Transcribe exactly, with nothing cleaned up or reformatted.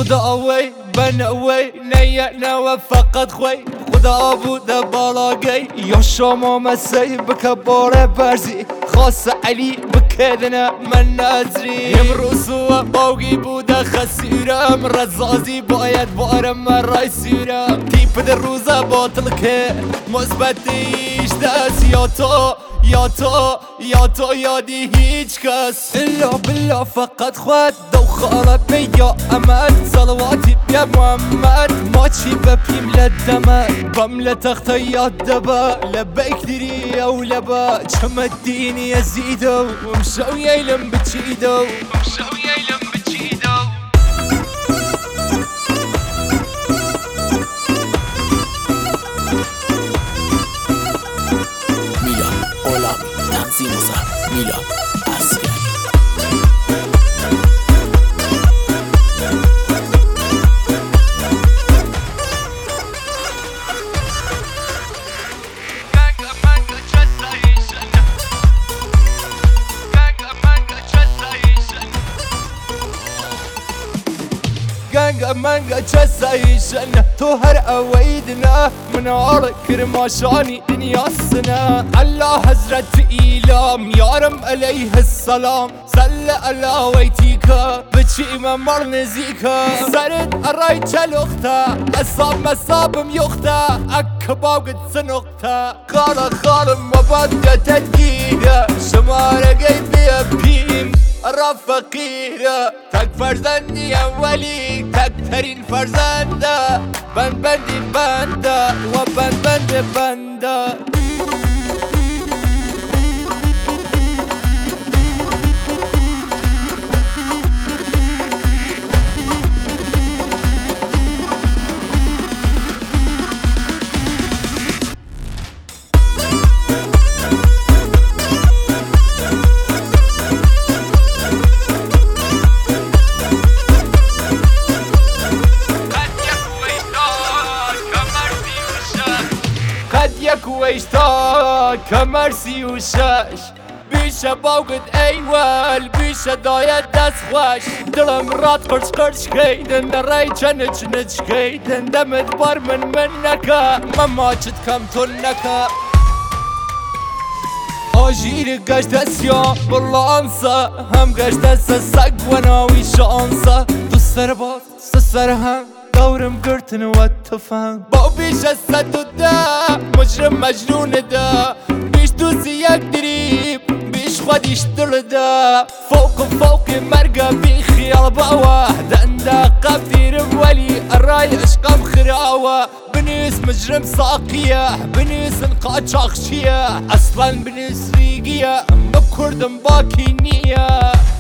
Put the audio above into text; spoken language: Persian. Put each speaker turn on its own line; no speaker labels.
خدا وي بنا وي نينا فقط خوي خدا بود بالاقي يا شما مسي بكبار برزي خاص علي بكدنا من نازري امروز و باقي بود خسيرم رزازي باید بارم رای سيرم تيب در روزا باطل که مثبتیش دست یا تو یا تو یا تو یادی هیچ کس الا بالله فقط خود دو خالت بیا امد صلواتي بیا محمد ما چی بپیم لدمد بمل تخت یاد دبا لبیک دیری او لبا چم الدين يزيدو ومشو يلم بتشيدو ومشو يلم بتشيدو
ميلا اولامي تنظيم صح ميلا عسكري
گنگ منگ چسایشن تو هر اویدنا منار کرماشانی دنیاسنا الله حضرت ایلام یارم علیه السلام صل علی ویتیکا بچی ممر نزیکا سرد ارای چلوختا اصاب مصابم یختا اکباقت سنختا خالا خالم مبادة تدگیره شماره بیا بیم را فقیره تک فرزندی اولی تک ترین فرزنده بند بندی بنده و بند بند بنده كويشتا كمرسي وشاش بيشا باوقد ايوال بيشا دايا داس خواش دلم رات قرش قرش كيدن راي جنج نج كيدن دمت بار من منكا ماما جد كم تنكا آجير قشت اسيا بالله انسى هم قشت اسا سق وناوي شانسا دو سربات سسرهم دورم قرتن واتفهم باو بيش السد دا مجرم مجنون دا بيش دوسي يقدريب بيش خديش دا فوق فوق مرقة بخيال بواحد عندها قبدير ولي الراي اشقام خراوة بنيس مجرم ساقية بنيس نقاط شاخشية اصلا بنيس ريقية بكردم باكي نية